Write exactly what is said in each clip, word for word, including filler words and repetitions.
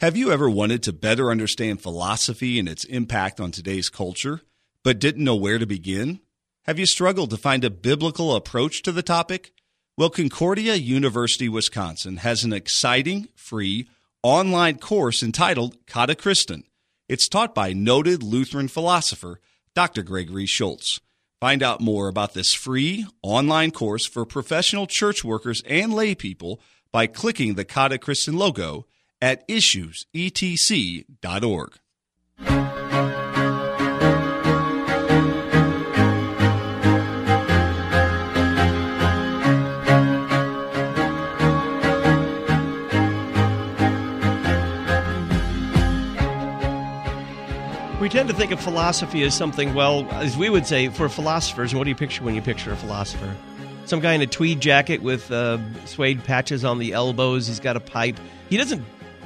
Have you ever wanted to better understand philosophy and its impact on today's culture, but didn't know where to begin? Have you struggled to find a biblical approach to the topic? Well, Concordia University, Wisconsin has an exciting, free, online course entitled Kata Christen. It's taught by noted Lutheran philosopher Doctor Gregory Schultz. Find out more about this free online course for professional church workers and lay people by clicking the Kata Christen logo at issues e t c dot org. We tend to think of philosophy as something, well, as we would say, for philosophers, what do you picture when you picture a philosopher? Some guy in a tweed jacket with uh, suede patches on the elbows. He's got a pipe. He doesn't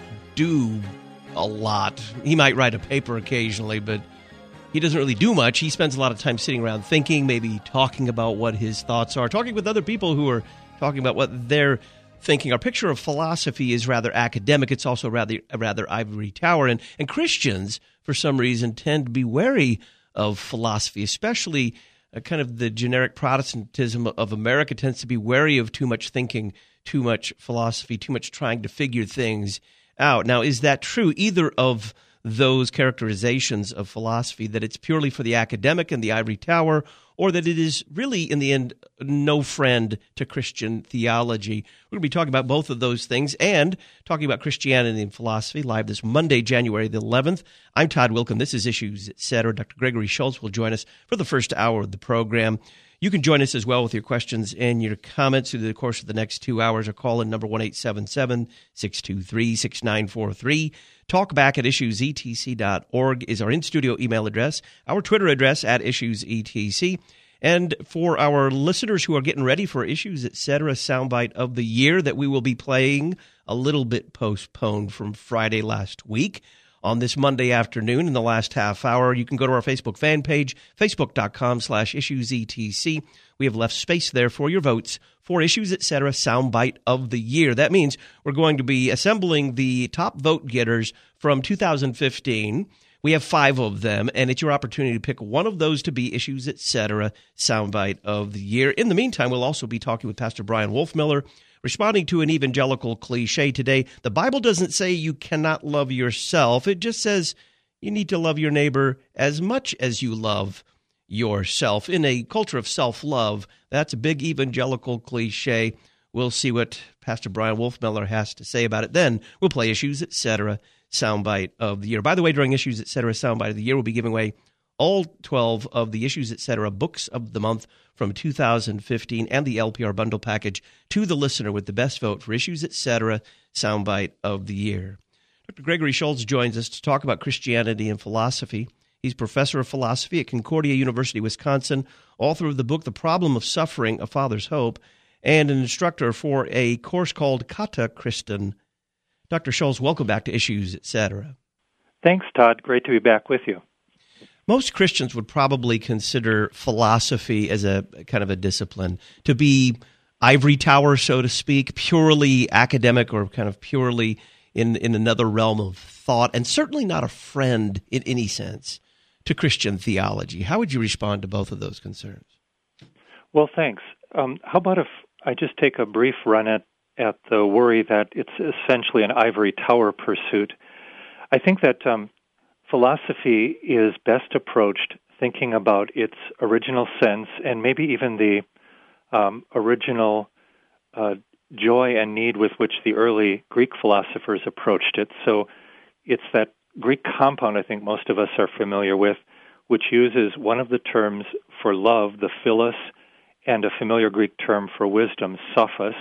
do a lot. He might write a paper occasionally, but he doesn't really do much. He spends a lot of time sitting around thinking, maybe talking about what his thoughts are, talking with other people who are talking about what they're thinking. Our picture of philosophy is rather academic. It's also rather rather ivory tower. And, and Christians, for some reason, tend to be wary of philosophy, especially uh, kind of the generic Protestantism of America tends to be wary of too much thinking, too much philosophy, too much trying to figure things out. Now, is that true, either of those characterizations of philosophy, that it's purely for the academic and the ivory tower, or that it is really, in the end, no friend to Christian theology? We're going to be talking about both of those things and talking about Christianity and philosophy live this Monday, January the eleventh. I'm Todd Wilkham. This is Issues, et cetera. Doctor Gregory Schultz will join us for the first hour of the program. You can join us as well with your questions and your comments through the course of the next two hours, or call in number one eight seven seven, six two three, six nine four three. Talkback at issues e t c dot org is our in-studio email address, our Twitter address at issues e t c. And for our listeners who are getting ready for Issues, et cetera, soundbite of the year that we will be playing, a little bit postponed from Friday last week, on this Monday afternoon in the last half hour, you can go to our Facebook fan page, facebook.com slash issuesetc. We have left space there for your votes for Issues, et cetera, soundbite of the year. That means we're going to be assembling the top vote getters from two thousand fifteen. We have five of them, and it's your opportunity to pick one of those to be Issues, et cetera, soundbite of the year. In the meantime, we'll also be talking with Pastor Brian Wolfmiller, responding to an evangelical cliche today. The Bible doesn't say you cannot love yourself. It just says you need to love your neighbor as much as you love yourself. In a culture of self-love, that's a big evangelical cliche. We'll see what Pastor Brian Wolfmiller has to say about it. Then we'll play Issues, et cetera, soundbite of the year. By the way, during Issues, et cetera, soundbite of the year, we'll be giving away all twelve of the Issues, et cetera, books of the month from two thousand fifteen and the L P R bundle package to the listener with the best vote for Issues, et cetera, soundbite of the year. Doctor Gregory Schultz joins us to talk about Christianity and philosophy. He's professor of philosophy at Concordia University, Wisconsin, author of the book The Problem of Suffering, A Father's Hope, and an instructor for a course called Kata Christen. Doctor Schultz, welcome back to Issues, et cetera. Thanks, Todd. Great to be back with you. Most Christians would probably consider philosophy as a kind of a discipline, to be ivory tower, so to speak, purely academic or kind of purely in, in another realm of thought, and certainly not a friend in any sense to Christian theology. How would you respond to both of those concerns? Well, thanks. Um, how about if I just take a brief run at, at the worry that it's essentially an ivory tower pursuit? I think that um, philosophy is best approached thinking about its original sense and maybe even the um, original uh, joy and need with which the early Greek philosophers approached it. So it's that Greek compound I think most of us are familiar with, which uses one of the terms for love, the philos, and a familiar Greek term for wisdom, sophos,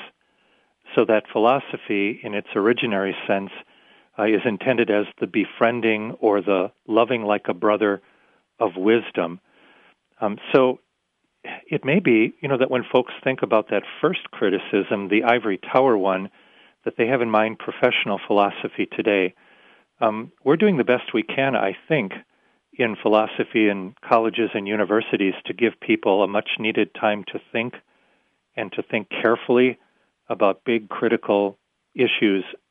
so that philosophy in its originary sense Uh, is intended as the befriending or the loving like a brother of wisdom. Um, so it may be, you know, that when folks think about that first criticism, the ivory tower one, that they have in mind professional philosophy today. Um, we're doing the best we can, I think, in philosophy in colleges and universities to give people a much-needed time to think and to think carefully about big critical issues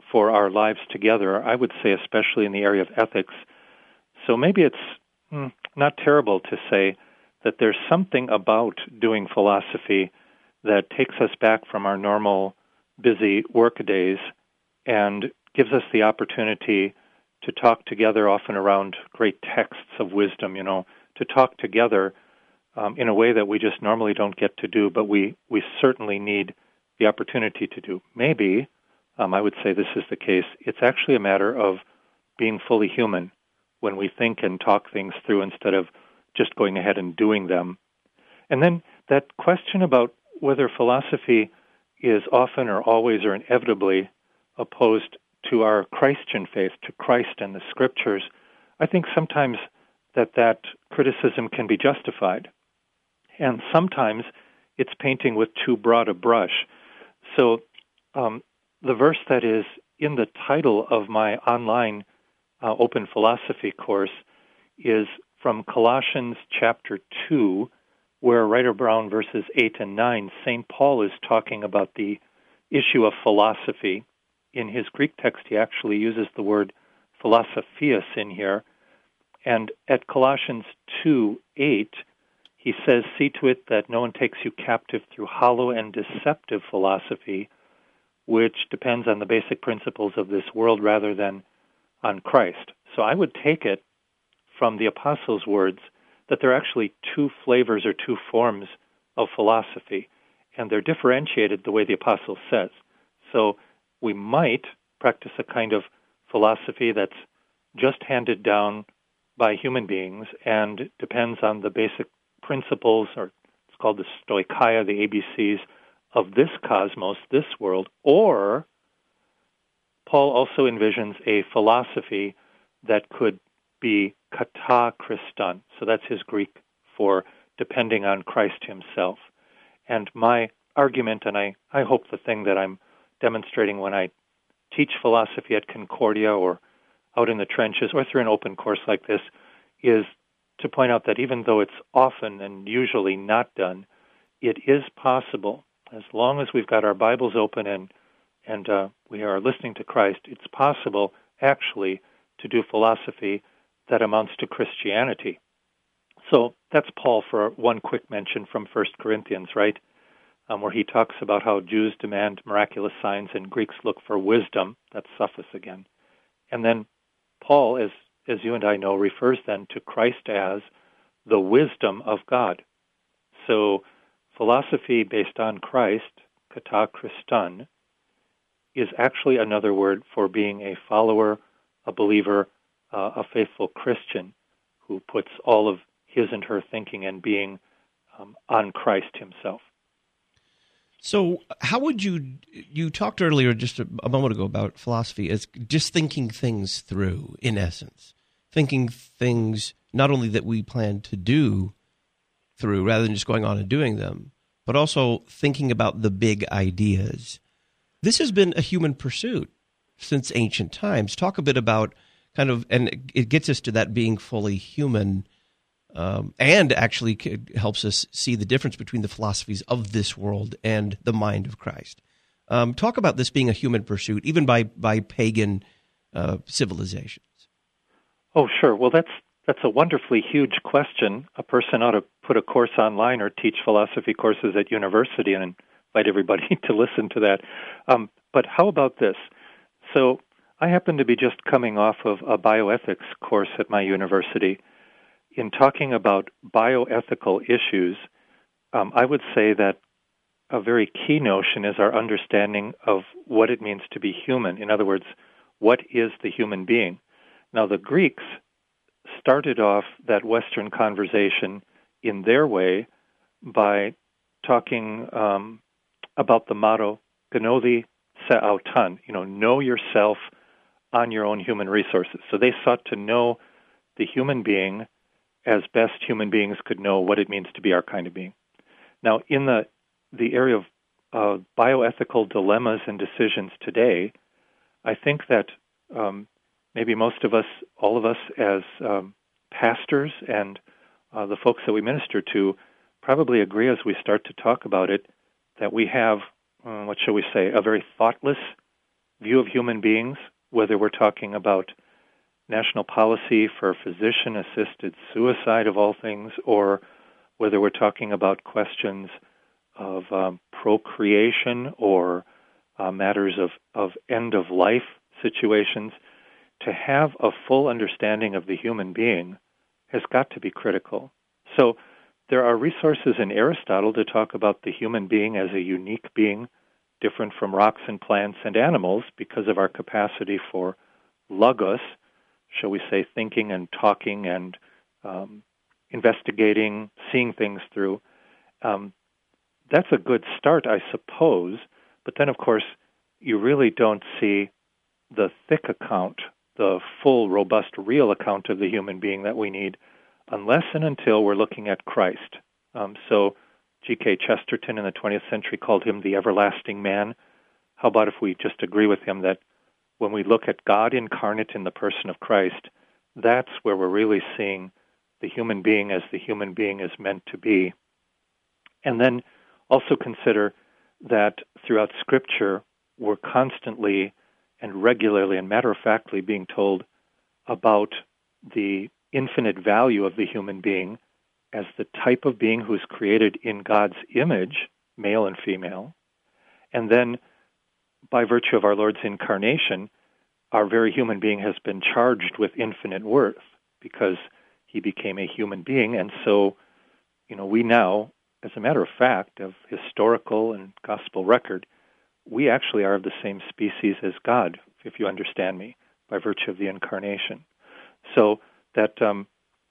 for our lives together, I would say especially in the area of ethics. So maybe it's mm, not terrible to say that there's something about doing philosophy that takes us back from our normal busy work days and gives us the opportunity to talk together, often around great texts of wisdom, you know, to talk together um, in a way that we just normally don't get to do, but we, we certainly need the opportunity to do. Maybe, um, I would say this is the case, it's actually a matter of being fully human when we think and talk things through instead of just going ahead and doing them. And then that question about whether philosophy is often or always or inevitably opposed to our Christian faith, to Christ and the Scriptures, I think sometimes that that criticism can be justified. And sometimes it's painting with too broad a brush. So um, the verse that is in the title of my online uh, Open Philosophy course is from Colossians chapter two, where right around verses eight and nine, Saint Paul is talking about the issue of philosophy. In his Greek text, he actually uses the word philosophias in here. And at Colossians two eight, he says, "See to it that no one takes you captive through hollow and deceptive philosophy, which depends on the basic principles of this world rather than on Christ." So I would take it from the apostles' words that there are actually two flavors or two forms of philosophy, and they're differentiated the way the apostle says. So we might practice a kind of philosophy that's just handed down by human beings and depends on the basic principles, or it's called the stoicheia, the A B Cs, of this cosmos, this world, or Paul also envisions a philosophy that could be kata Christon. So that's his Greek for depending on Christ himself. And my argument, and I, I hope the thing that I'm demonstrating when I teach philosophy at Concordia or out in the trenches or through an open course like this, is to point out that even though it's often and usually not done, it is possible, as long as we've got our Bibles open and, and uh, we are listening to Christ, it's possible actually to do philosophy that amounts to Christianity. So that's Paul for one quick mention from First Corinthians, right, um, where he talks about how Jews demand miraculous signs and Greeks look for wisdom. That's Sophos again. And then Paul, as, as you and I know, refers then to Christ as the wisdom of God. So philosophy based on Christ, kata Christon, is actually another word for being a follower, a believer, uh, a faithful Christian who puts all of his and her thinking and being um, on Christ himself. So how would you, you talked earlier just a, a moment ago about philosophy as just thinking things through, in essence, thinking things not only that we plan to do through rather than just going on and doing them, but also thinking about the big ideas. This has been a human pursuit since ancient times. Talk a bit about kind of, and it gets us to that being fully human, um, and actually helps us see the difference between the philosophies of this world and the mind of Christ. Um, talk about this being a human pursuit, even by by pagan uh, civilizations. Oh, sure. Well, that's that's a wonderfully huge question. A person ought to put a course online or teach philosophy courses at university and invite everybody to listen to that. Um, but how about this? So I happen to be just coming off of a bioethics course at my university. In talking about bioethical issues, um, I would say that a very key notion is our understanding of what it means to be human. In other words, what is the human being? Now, the Greeks started off that Western conversation in their way by talking um, about the motto, "Gnodi se auton," you know, know yourself on your own human resources. So they sought to know the human being as best human beings could know what it means to be our kind of being. Now, in the the area of uh, bioethical dilemmas and decisions today, I think that um, maybe most of us, all of us as um, pastors and uh, the folks that we minister to, probably agree as we start to talk about it that we have, uh, what shall we say, a very thoughtless view of human beings, whether we're talking about national policy for physician-assisted suicide of all things, or whether we're talking about questions of um, procreation or uh, matters of, of end-of-life situations, to have a full understanding of the human being has got to be critical. So there are resources in Aristotle to talk about the human being as a unique being, different from rocks and plants and animals because of our capacity for logos, shall we say, thinking and talking and um, investigating, seeing things through. Um, that's a good start, I suppose, but then, of course, you really don't see the thick account, the full, robust, real account of the human being that we need unless and until we're looking at Christ. Um, so G K Chesterton in the twentieth century called him the everlasting man. How about if we just agree with him that when we look at God incarnate in the person of Christ, that's where we're really seeing the human being as the human being is meant to be. And then also consider that throughout Scripture, we're constantly and regularly and matter-of-factly being told about the infinite value of the human being as the type of being who's created in God's image, male and female, and then by virtue of our Lord's incarnation, our very human being has been charged with infinite worth because he became a human being. And so, you know, we now, as a matter of fact, of historical and gospel record, we actually are of the same species as God, if you understand me, by virtue of the incarnation. So that um,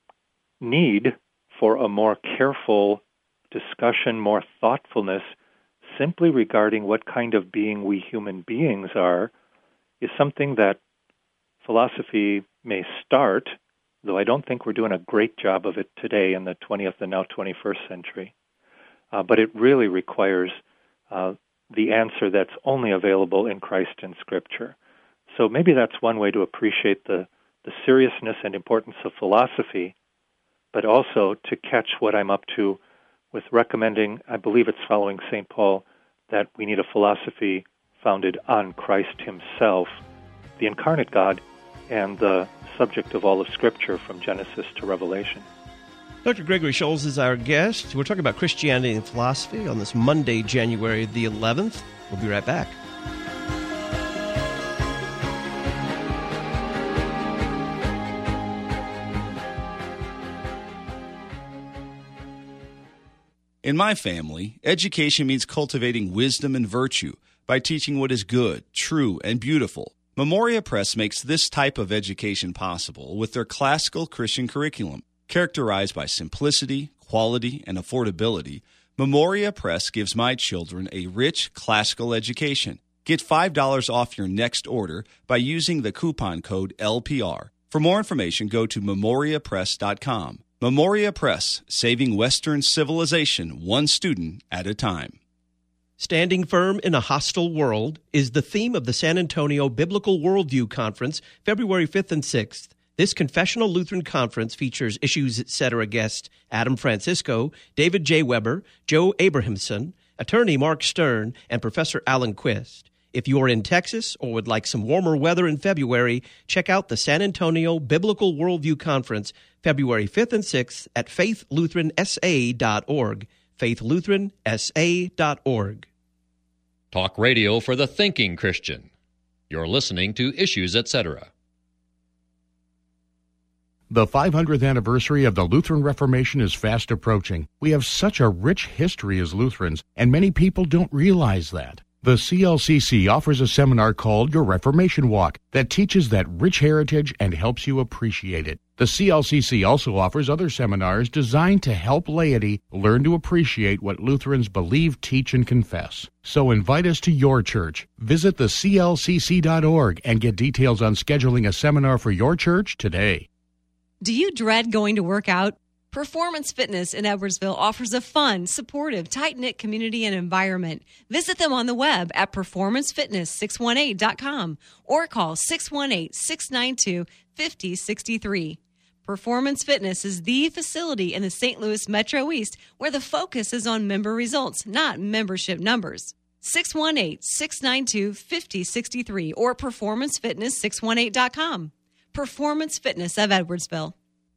need for a more careful discussion, more thoughtfulness, simply regarding what kind of being we human beings are, is something that philosophy may start, though I don't think we're doing a great job of it today in the twentieth and now twenty-first century. Uh, but it really requires uh, the answer that's only available in Christ and Scripture. So maybe that's one way to appreciate the, the seriousness and importance of philosophy, but also to catch what I'm up to with recommending, I believe it's following Saint Paul, that we need a philosophy founded on Christ himself, the incarnate God, and the subject of all of Scripture from Genesis to Revelation. Doctor Gregory Scholes is our guest. We're talking about Christianity and philosophy on this Monday, January the eleventh. We'll be right back. In my family, education means cultivating wisdom and virtue by teaching what is good, true, and beautiful. Memoria Press makes this type of education possible with their classical Christian curriculum. Characterized by simplicity, quality, and affordability, Memoria Press gives my children a rich classical education. Get five dollars off your next order by using the coupon code L P R. For more information, go to memoria press dot com. Memoria Press, saving Western civilization one student at a time. Standing Firm in a Hostile World is the theme of the San Antonio Biblical Worldview Conference, February fifth and sixth. This Confessional Lutheran Conference features Issues Etc. guest Adam Francisco, David J. Weber, Joe Abrahamson, attorney Mark Stern, and Professor Alan Quist. If you are in Texas or would like some warmer weather in February, check out the San Antonio Biblical Worldview Conference, February fifth and sixth at faith lutheran s a dot org, faith lutheran s a dot org. Talk radio for the thinking Christian. You're listening to Issues Etc. The five hundredth anniversary of the Lutheran Reformation is fast approaching. We have such a rich history as Lutherans, and many people don't realize that. The C L C C offers a seminar called Your Reformation Walk that teaches that rich heritage and helps you appreciate it. The C L C C also offers other seminars designed to help laity learn to appreciate what Lutherans believe, teach, and confess. So invite us to your church. Visit the C L C C dot org and get details on scheduling a seminar for your church today. Do you dread going to work out? Performance Fitness in Edwardsville offers a fun, supportive, tight-knit community and environment. Visit them on the web at performance fitness six one eight dot com or call six one eight, six nine two, five zero six three. Performance Fitness is the facility in the Saint Louis Metro East where the focus is on member results, not membership numbers. six one eight, six nine two, five zero six three or performance fitness six one eight dot com. Performance Fitness of Edwardsville.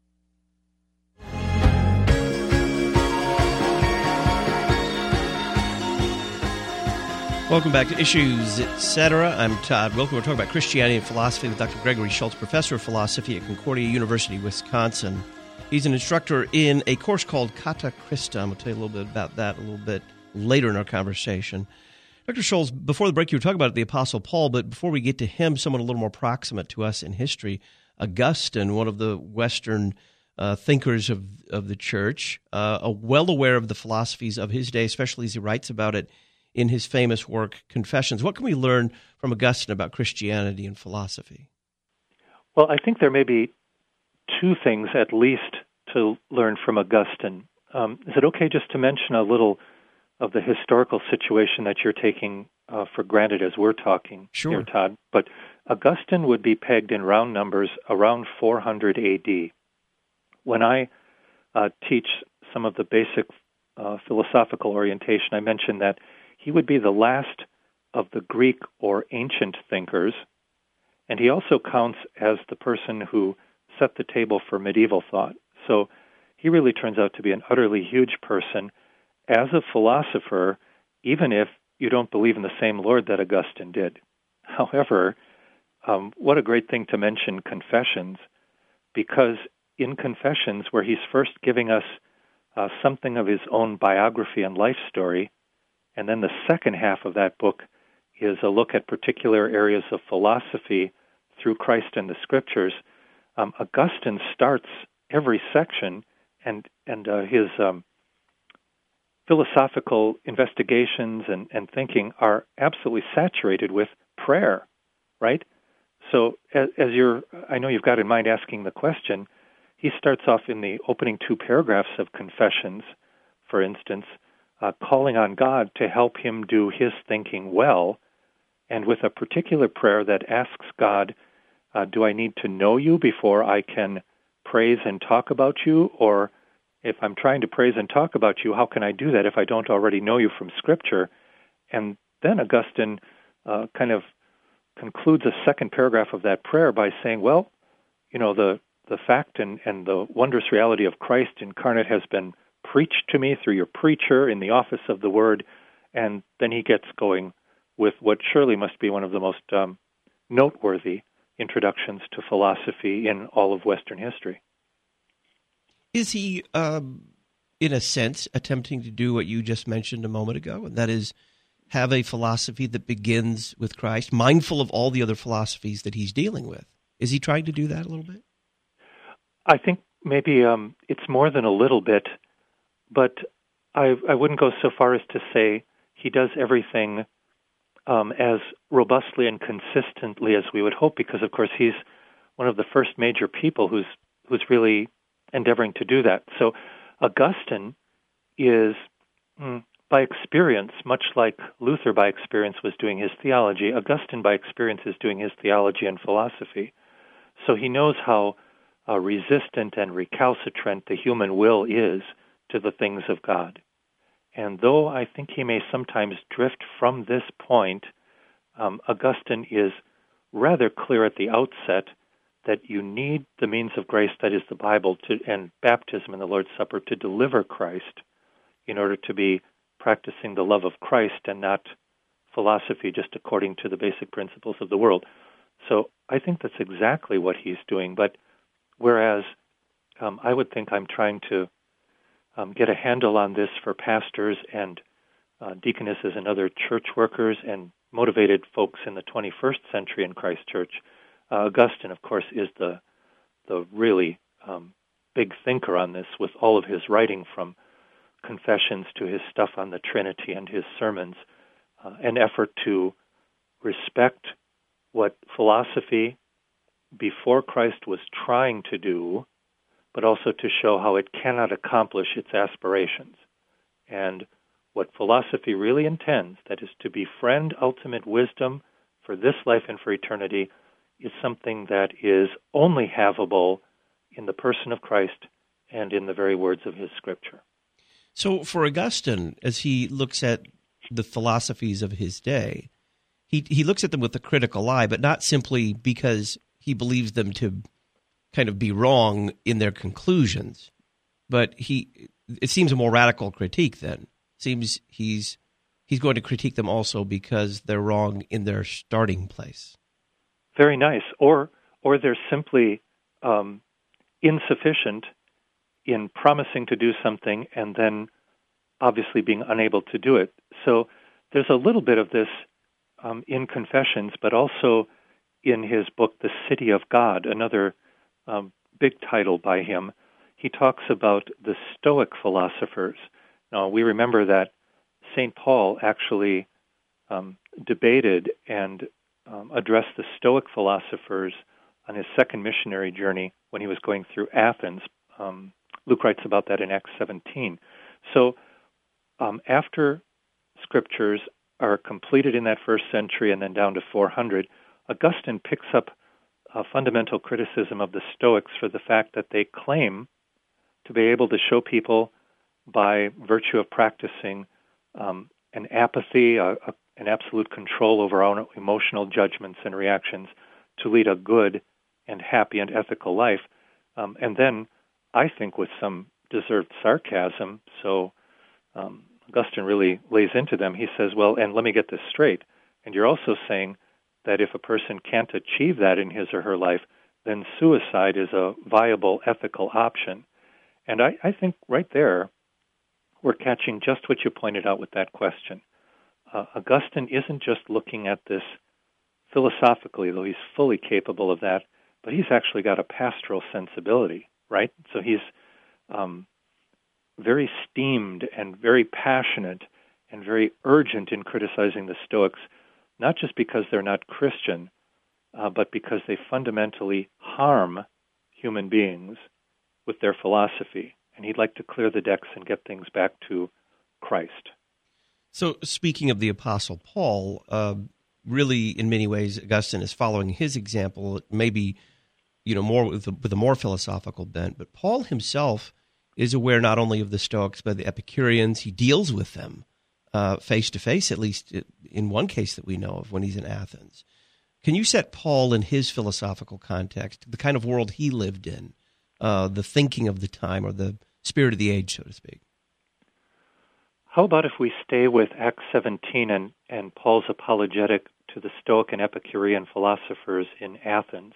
Welcome back to Issues, et cetera. I'm Todd Wilken. We're talking about Christianity and philosophy with Doctor Gregory Schultz, professor of philosophy at Concordia University, Wisconsin. He's an instructor in a course called Kata Christum. I'll tell you a little bit about that a little bit later in our conversation. Doctor Schultz, before the break, you were talking about the Apostle Paul, but before we get to him, someone a little more proximate to us in history, Augustine, one of the Western uh, thinkers of, of the church, uh, well aware of the philosophies of his day, especially as he writes about it in his famous work, Confessions. What can we learn from Augustine about Christianity and philosophy? Well, I think there may be two things at least to learn from Augustine. Um, is it okay just to mention a little of the historical situation that you're taking uh, for granted as we're talking sure. here, Todd? But Augustine would be pegged in round numbers around four hundred A D. When I uh, teach some of the basic uh, philosophical orientation, I mentioned that he would be the last of the Greek or ancient thinkers, and he also counts as the person who set the table for medieval thought. So he really turns out to be an utterly huge person as a philosopher, even if you don't believe in the same Lord that Augustine did. However, um, what a great thing to mention Confessions, because in Confessions, where he's first giving us uh, something of his own biography and life story, and then the second half of that book is a look at particular areas of philosophy through Christ and the Scriptures. Um, Augustine starts every section, and and uh, his um, philosophical investigations and, and thinking are absolutely saturated with prayer, right? So as, as you're, I know you've got in mind asking the question, he starts off in the opening two paragraphs of Confessions, for instance, Uh, calling on God to help him do his thinking well, and with a particular prayer that asks God, uh, do I need to know you before I can praise and talk about you? Or if I'm trying to praise and talk about you, how can I do that if I don't already know you from Scripture? And then Augustine uh, kind of concludes a second paragraph of that prayer by saying, well, you know, the, the fact and, and the wondrous reality of Christ incarnate has been preached to me through your preacher in the office of the Word, and then he gets going with what surely must be one of the most um, noteworthy introductions to philosophy in all of Western history. Is he, um, in a sense, attempting to do what you just mentioned a moment ago, and that is have a philosophy that begins with Christ, mindful of all the other philosophies that he's dealing with? Is he trying to do that a little bit? I think maybe um, it's more than a little bit. But I, I wouldn't go so far as to say he does everything um, as robustly and consistently as we would hope, because, of course, he's one of the first major people who's who's really endeavoring to do that. So Augustine is, mm, by experience, much like Luther by experience was doing his theology, Augustine by experience is doing his theology and philosophy. So he knows how uh, resistant and recalcitrant the human will is to the things of God. And though I think he may sometimes drift from this point, um, Augustine is rather clear at the outset that you need the means of grace, that is the Bible, to, and baptism and the Lord's Supper to deliver Christ in order to be practicing the love of Christ and not philosophy just according to the basic principles of the world. So I think that's exactly what he's doing. But whereas um, I would think I'm trying to Um, get a handle on this for pastors and uh, deaconesses and other church workers and motivated folks in the twenty-first century in Christ Church. Uh, Augustine, of course, is the the really um, big thinker on this, with all of his writing from Confessions to his stuff on the Trinity and his sermons, uh, an effort to respect what philosophy before Christ was trying to do, but also to show how it cannot accomplish its aspirations. And what philosophy really intends, that is to befriend ultimate wisdom for this life and for eternity, is something that is only havable in the person of Christ and in the very words of his Scripture. So for Augustine, as he looks at the philosophies of his day, he he looks at them with a critical eye, but not simply because he believes them to kind of be wrong in their conclusions. But he it seems a more radical critique then. It seems he's he's going to critique them also because they're wrong in their starting place. Very nice. Or or they're simply um, insufficient in promising to do something and then obviously being unable to do it. So there's a little bit of this um, in Confessions, but also in his book, The City of God, another um, big title by him. He talks about the Stoic philosophers. Now, we remember that Saint Paul actually um, debated and um, addressed the Stoic philosophers on his second missionary journey when he was going through Athens. Um, Luke writes about that in Acts seventeen. So um, after scriptures are completed in that first century and then down to four hundred, Augustine picks up a fundamental criticism of the Stoics for the fact that they claim to be able to show people by virtue of practicing um, an apathy, a, a, an absolute control over our own emotional judgments and reactions to lead a good and happy and ethical life. Um, and then, I think with some deserved sarcasm, so um, Augustine really lays into them, he says, well, and let me get this straight, and you're also saying that if a person can't achieve that in his or her life, then suicide is a viable ethical option. And I, I think right there, we're catching just what you pointed out with that question. Uh, Augustine isn't just looking at this philosophically, though he's fully capable of that, but he's actually got a pastoral sensibility, right? So he's um, very steamed and very passionate and very urgent in criticizing the Stoics, not just because they're not Christian, uh, but because they fundamentally harm human beings with their philosophy. And he'd like to clear the decks and get things back to Christ. So speaking of the Apostle Paul, uh, really in many ways Augustine is following his example, maybe you know more with a, with a more philosophical bent. But Paul himself is aware not only of the Stoics, but the Epicureans. He deals with them uh, face to face, at least in one case that we know of when he's in Athens. Can you set Paul in his philosophical context, the kind of world he lived in, uh, the thinking of the time, or the spirit of the age, so to speak? How about if we stay with Acts seventeen and, and Paul's apologetic to the Stoic and Epicurean philosophers in Athens?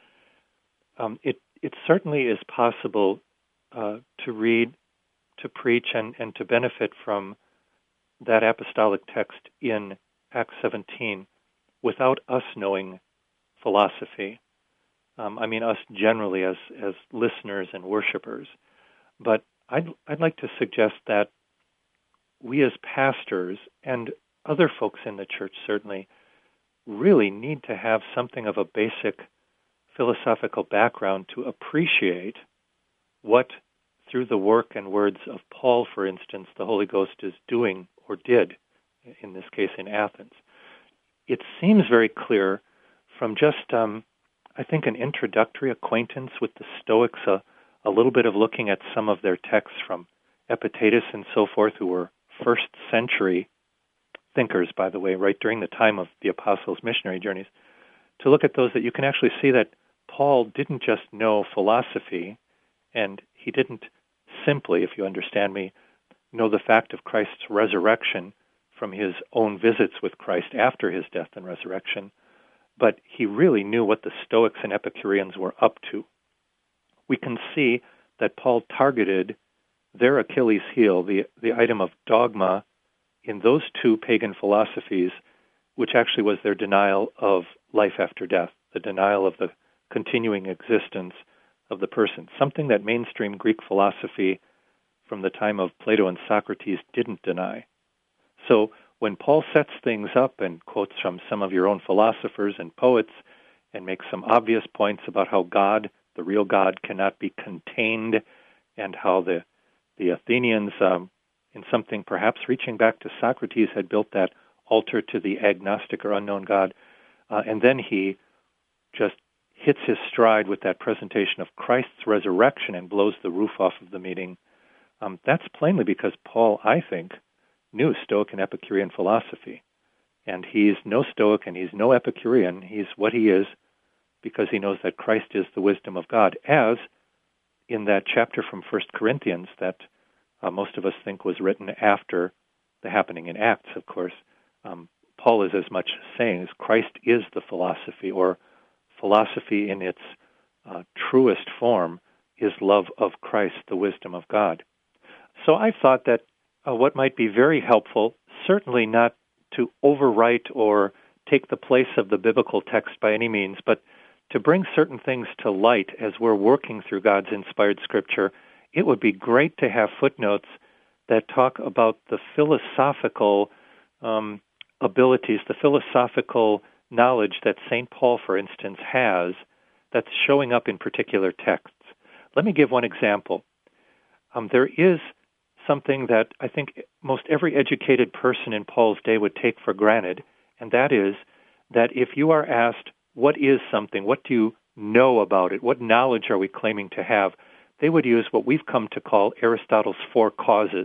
Um, it, it certainly is possible uh, to read, to preach, and, and to benefit from that apostolic text in Acts seventeen without us knowing philosophy. Um, I mean, us generally as, as listeners and worshipers. But I'd, I'd like to suggest that we as pastors and other folks in the church certainly really need to have something of a basic philosophical background to appreciate what, through the work and words of Paul, for instance, the Holy Ghost is doing or did, in this case in Athens. It seems very clear from just, um, I think, an introductory acquaintance with the Stoics, a, a little bit of looking at some of their texts from Epictetus and so forth, who were first century thinkers, by the way, right during the time of the apostles' missionary journeys, to look at those that you can actually see that Paul didn't just know philosophy, and he didn't simply, if you understand me, know the fact of Christ's resurrection from his own visits with Christ after his death and resurrection, but he really knew what the Stoics and Epicureans were up to. We can see that Paul targeted their Achilles heel, the, the item of dogma, in those two pagan philosophies, which actually was their denial of life after death, the denial of the continuing existence of the person, something that mainstream Greek philosophy from the time of Plato and Socrates didn't deny. So when Paul sets things up and quotes from some of your own philosophers and poets and makes some obvious points about how God, the real God, cannot be contained, and how the the Athenians, um, in something perhaps reaching back to Socrates, had built that altar to the agnostic or unknown God, uh, and then he just hits his stride with that presentation of Christ's resurrection and blows the roof off of the meeting. Um, that's plainly because Paul, I think, knew Stoic and Epicurean philosophy. And he's no Stoic and he's no Epicurean. He's what he is because he knows that Christ is the wisdom of God, as in that chapter from First Corinthians that uh, most of us think was written after the happening in Acts, of course. Um, Paul is as much saying as Christ is the philosophy, or philosophy in its uh, truest form is love of Christ, the wisdom of God. So I thought that uh, what might be very helpful, certainly not to overwrite or take the place of the biblical text by any means, but to bring certain things to light as we're working through God's inspired Scripture, it would be great to have footnotes that talk about the philosophical um, abilities, the philosophical knowledge that Saint Paul, for instance, has that's showing up in particular texts. Let me give one example. Um, there is something that I think most every educated person in Paul's day would take for granted, and that is that if you are asked, what is something, what do you know about it, what knowledge are we claiming to have, they would use what we've come to call Aristotle's four causes.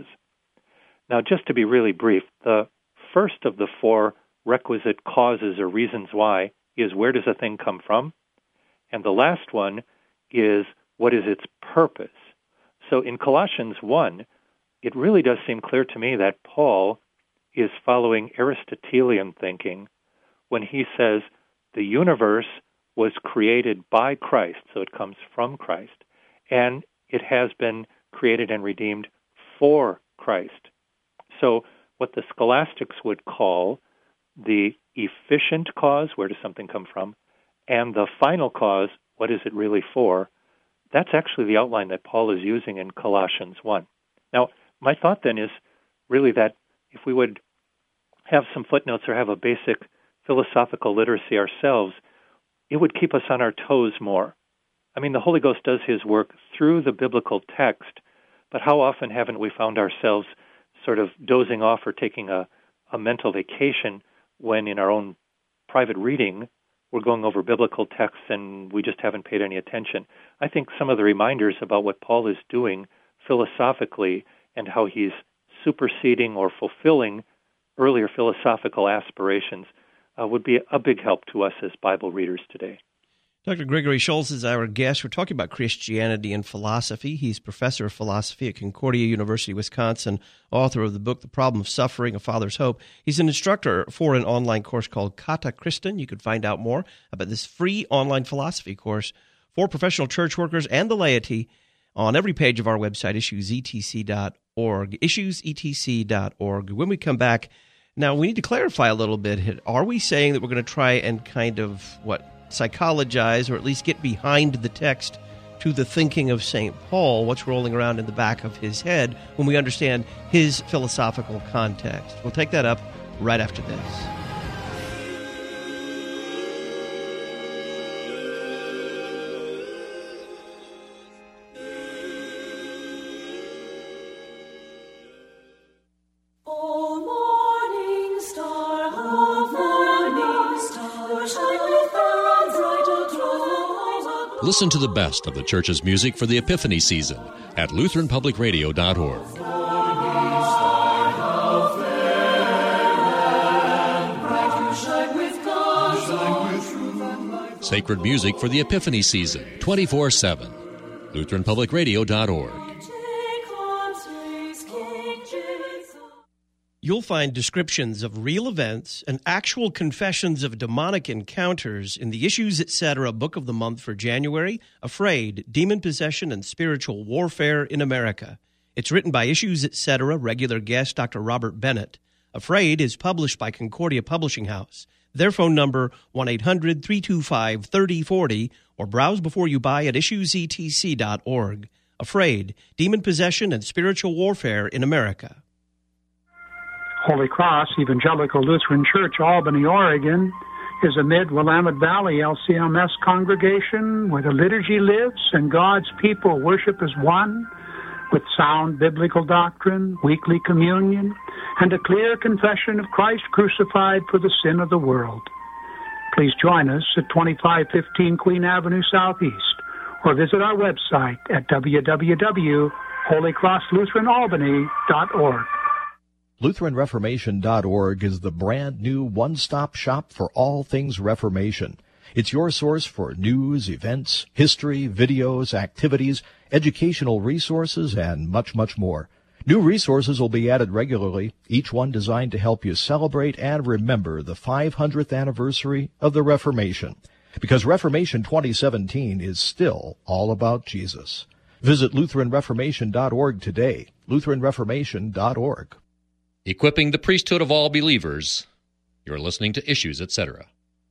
Now, just to be really brief, the first of the four requisite causes or reasons why is, where does a thing come from? And the last one is, what is its purpose? So in Colossians one, it really does seem clear to me that Paul is following Aristotelian thinking when he says the universe was created by Christ, so it comes from Christ, and it has been created and redeemed for Christ. So what the scholastics would call the efficient cause, where does something come from, and the final cause, what is it really for, that's actually the outline that Paul is using in Colossians one. Now, my thought then is really that if we would have some footnotes or have a basic philosophical literacy ourselves, it would keep us on our toes more. I mean, the Holy Ghost does his work through the biblical text, but how often haven't we found ourselves sort of dozing off or taking a, a mental vacation when in our own private reading we're going over biblical texts and we just haven't paid any attention? I think some of the reminders about what Paul is doing philosophically and how he's superseding or fulfilling earlier philosophical aspirations uh, would be a big help to us as Bible readers today. Doctor Gregory Schultz is our guest. We're talking about Christianity and philosophy. He's professor of philosophy at Concordia University, Wisconsin, author of the book, The Problem of Suffering, A Father's Hope. He's an instructor for an online course called Kata Christen. You can find out more about this free online philosophy course for professional church workers and the laity on every page of our website, issues e t c dot org, issues e t c dot org. When we come back, now we need to clarify a little bit. Are we saying that we're going to try and kind of, what, psychologize or at least get behind the text to the thinking of Saint Paul, what's rolling around in the back of his head when we understand his philosophical context? We'll take that up right after this. Listen to the best of the church's music for the Epiphany season at lutheran public radio dot org. Sacred music for the Epiphany season, twenty-four seven. lutheran public radio dot org. You'll find descriptions of real events and actual confessions of demonic encounters in the Issues Etc. Book of the Month for January, Afraid, Demon Possession and Spiritual Warfare in America. It's written by Issues Etc. regular guest Doctor Robert Bennett. Afraid is published by Concordia Publishing House. Their phone number, one eight hundred three two five three oh four oh, or browse before you buy at issues e t c dot org. Afraid, Demon Possession and Spiritual Warfare in America. Holy Cross Evangelical Lutheran Church, Albany, Oregon, is a mid-Willamette Valley L C M S congregation where the liturgy lives and God's people worship as one, with sound biblical doctrine, weekly communion, and a clear confession of Christ crucified for the sin of the world. Please join us at twenty-five fifteen Queen Avenue Southeast, or visit our website at w w w dot holy cross lutheran albany dot org. Lutheran Reformation dot org is the brand new one-stop shop for all things Reformation. It's your source for news, events, history, videos, activities, educational resources, and much, much more. New resources will be added regularly, each one designed to help you celebrate and remember the five hundredth anniversary of the Reformation. Because Reformation twenty seventeen is still all about Jesus. Visit Lutheran Reformation dot org today, Lutheran Reformation dot org. Equipping the priesthood of all believers. You're listening to Issues, et cetera.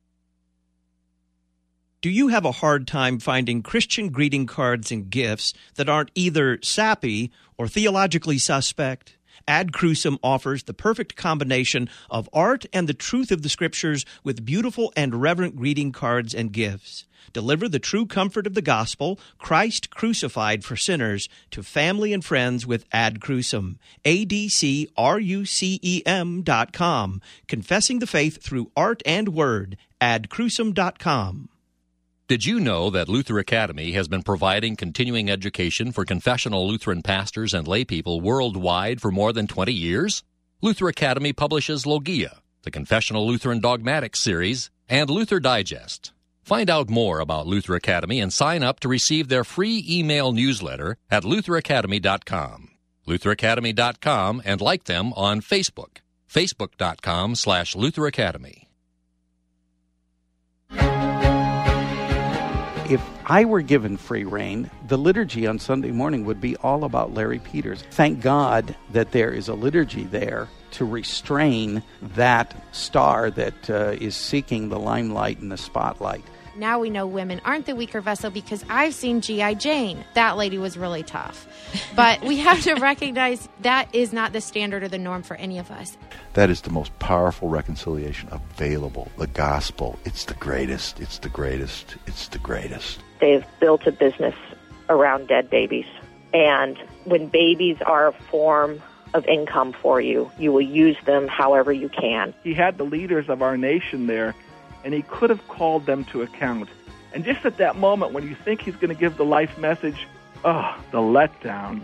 Do you have a hard time finding Christian greeting cards and gifts that aren't either sappy or theologically suspect? Ad Crucem offers the perfect combination of art and the truth of the Scriptures with beautiful and reverent greeting cards and gifts. Deliver the true comfort of the gospel, Christ crucified for sinners, to family and friends with Ad Crucem. A D C R U C E M dot com. Confessing the faith through art and word. Ad Crucem dot com. Did you know that Luther Academy has been providing continuing education for confessional Lutheran pastors and laypeople worldwide for more than twenty years? Luther Academy publishes Logia, the Confessional Lutheran Dogmatics series, and Luther Digest. Find out more about Luther Academy and sign up to receive their free email newsletter at Luther Academy dot com. Luther Academy dot com, and like them on Facebook, Facebook dot com slash Luther Academy. If I were given free rein, the liturgy on Sunday morning would be all about Larry Peters. Thank God that there is a liturgy there to restrain that star that uh, is seeking the limelight and the spotlight. Now we know women aren't the weaker vessel because I've seen G I. Jane. That lady was really tough. But we have to recognize that is not the standard or the norm for any of us. That is the most powerful reconciliation available. The gospel, it's the greatest, it's the greatest, it's the greatest. They've built a business around dead babies. And when babies are a form of income for you, you will use them however you can. He had the leaders of our nation there, and he could have called them to account. And just at that moment when you think he's going to give the life message, oh, the letdown.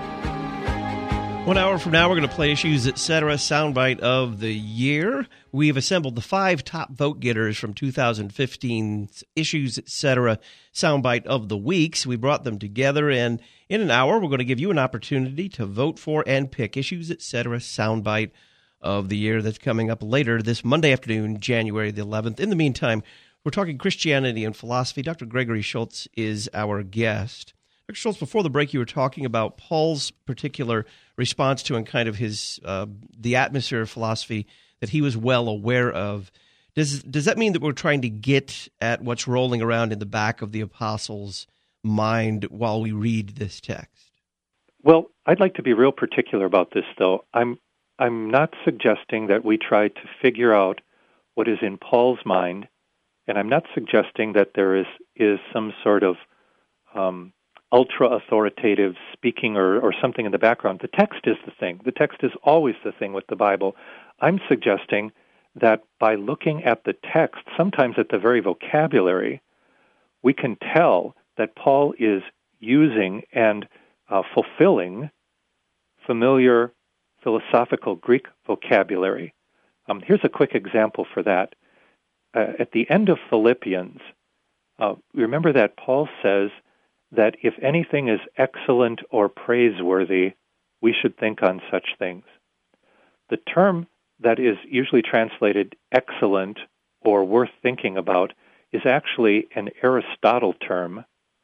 One hour from now, we're going to play Issues, et cetera. Soundbite of the year. We've assembled the five top vote getters from two thousand fifteen's Issues, et cetera. Soundbite of the weeks. We brought them together, and in an hour, we're going to give you an opportunity to vote for and pick Issues, et cetera. Soundbite of the year that's coming up later this Monday afternoon, January the eleventh. In the meantime, we're talking Christianity and philosophy. Doctor Gregory Schultz is our guest. Doctor Schultz, before the break, you were talking about Paul's particular response to and kind of his uh, the atmosphere of philosophy that he was well aware of. Does does that mean that we're trying to get at what's rolling around in the back of the apostles' mind while we read this text? Well, I'd like to be real particular about this, though. I'm I'm not suggesting that we try to figure out what is in Paul's mind, and I'm not suggesting that there is, is some sort of um, ultra-authoritative speaking or, or something in the background. The text is the thing. The text is always the thing with the Bible. I'm suggesting that by looking at the text, sometimes at the very vocabulary, we can tell that Paul is using and uh, fulfilling familiar philosophical Greek vocabulary. Um, here's a quick example for that. Uh, at the end of Philippians, uh, remember that Paul says that if anything is excellent or praiseworthy, we should think on such things. The term that is usually translated excellent or worth thinking about is actually an Aristotle term,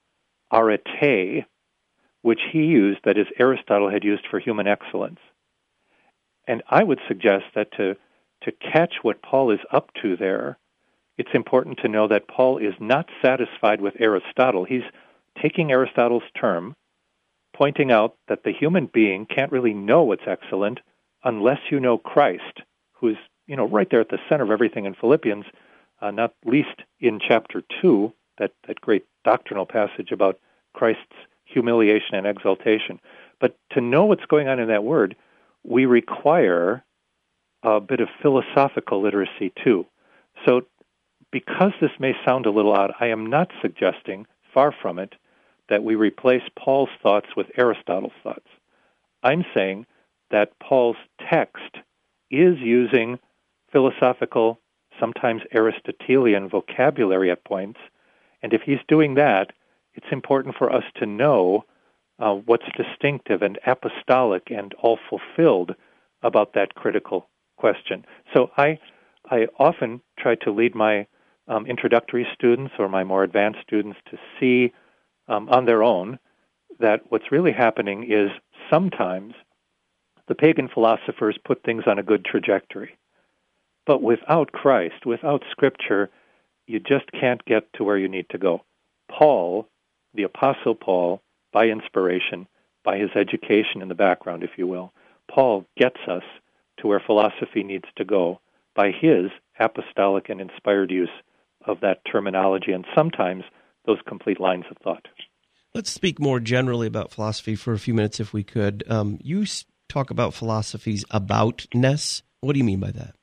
arete, which he used, that is, Aristotle had used for human excellence. And I would suggest that to, to catch what Paul is up to there, it's important to know that Paul is not satisfied with Aristotle. He's taking Aristotle's term, pointing out that the human being can't really know what's excellent unless you know Christ, who's, you know, right there at the center of everything in Philippians, uh, not least in chapter two, that, that great doctrinal passage about Christ's humiliation and exaltation. But to know what's going on in that word, we require a bit of philosophical literacy too. So because this may sound a little odd, I am not suggesting, far from it, that we replace Paul's thoughts with Aristotle's thoughts. I'm saying that Paul's text is using philosophical, sometimes Aristotelian vocabulary at points. And if he's doing that, it's important for us to know uh, what's distinctive and apostolic and all-fulfilled about that critical question. So I, I often try to lead my um, introductory students or my more advanced students to see um, on their own that what's really happening is sometimes the pagan philosophers put things on a good trajectory. But without Christ, without Scripture, you just can't get to where you need to go. Paul, the Apostle Paul, by inspiration, by his education in the background, if you will, Paul gets us to where philosophy needs to go by his apostolic and inspired use of that terminology and sometimes those complete lines of thought. Let's speak more generally about philosophy for a few minutes, if we could. Um, you talk about philosophy's aboutness. What do you mean by that?